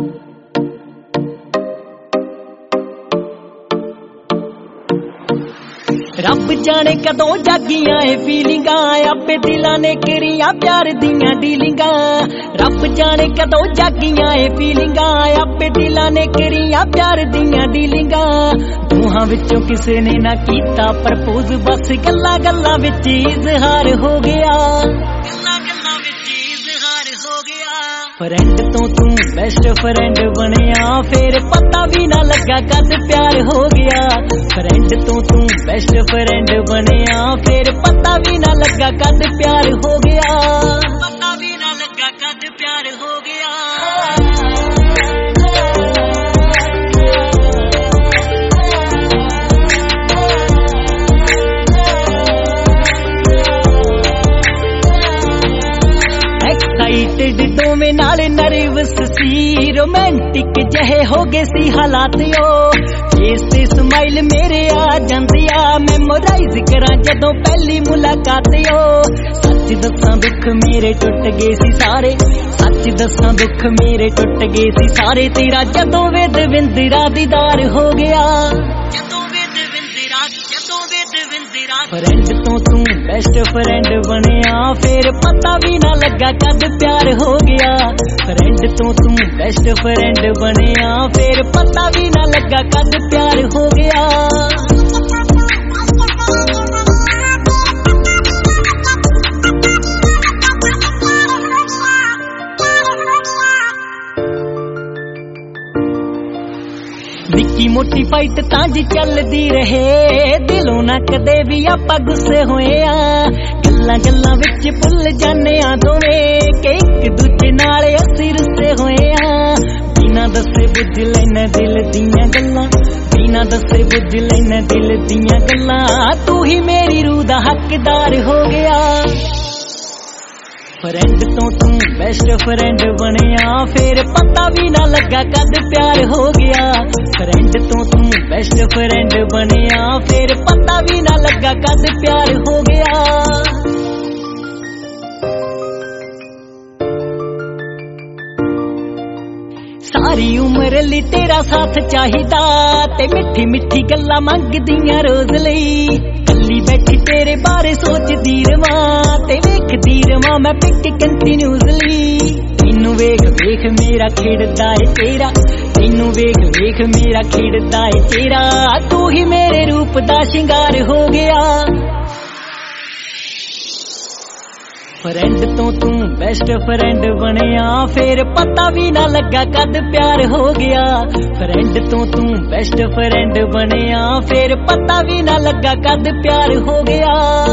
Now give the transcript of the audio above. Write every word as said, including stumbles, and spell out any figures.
रब जाने कदों जागियां ए फीलिंगां आपे दिलां ने करियां प्यार दियां डीलिंगां। रब जाने कदों जागियां ए फीलिंगां आपे दिलां ने करियां प्यार दियां डीलिंगां। दोहां विचों किसे ने ना कीता प्रपोज बस गल्लां गल्लां विच इजहार हो गया। गल्लां गल्लां विच इजहार हो गया। फ्रेंड तो तू बेस्ट फ्रेंड बनिया फिर पता भी ना लगा कद प्यार हो गया। फ्रेंड तो तू बेस्ट फ्रेंड बनिया फिर पता भी ना लगा कद प्यार हो गया। पता भी ना लगा कद प्यार हो गया। एक्साइटेड दोवें नाल नर्वस सी रोमांटिक जहे हो गए सी हालात यो। फेस ते स्माइल मेरे आ जांदी आ मेमोराइज करा जदों पहली मुलाकात यो। सच दसां दुख मेरे टुट गए सी सारे। सच दसां दुख मेरे टुट गए सी सारे तेरा जदों वे दविंदरा दीदार हो गया। फ्रेंड तो तू बेस्ट फ्रेंड बनिया फिर पता भी ना लगा कद प्यार हो गया। फ्रेंड तो तू बेस्ट फ्रेंड बनिया फिर पता भी ना लगा कद प्यार हो गया। निक्की मोटी फाइट तां जी चलदी रहे दिलों ना कदे भी आपां गुस्से होए आ। गल्लां गल्लां विच भुल जाने आ दोवें कि एक दूजे नाल असीं रुस्से होए आ। बिना दस्से बुझ लैने दिल दियां गल्लां बिना दस्से बुझ लैने दिल दियां गल्लां। तू ही मेरी रूह दा हकदार हो गया। फ्रेंड तो तू बेस्ट फ्रेंड बनिया फिर पता भी ना लगा कद प्यार हो गया। फ्रेंड तो तू बेस्ट फ्रेंड बनिया फिर पता भी ना लगा कद प्यार हो गया। सारी उम्र ली तेरा साथ चाहिदा ते मिठी मिठी गल्लां मंगदियां रोज लई। कल्ली बैठी तेरे बारे सोचदी रवां ते वेखदी रवां मैं पिक कंटीन्यूअसली। मैनू वेख वेख मेरा खिड़दा है तेरा मैनू वेख वेख मेरा खिड़दा है तेरा। तू ही मेरे रूप दा शिंगार हो गया। फ्रेंड तो तू बेस्ट फ्रेंड बनिया फिर पता भी ना लगा कद प्यार हो गया। फ्रेंड तो तू बेस्ट फ्रेंड बनिया फिर पता भी ना लगा कद प्यार हो गया।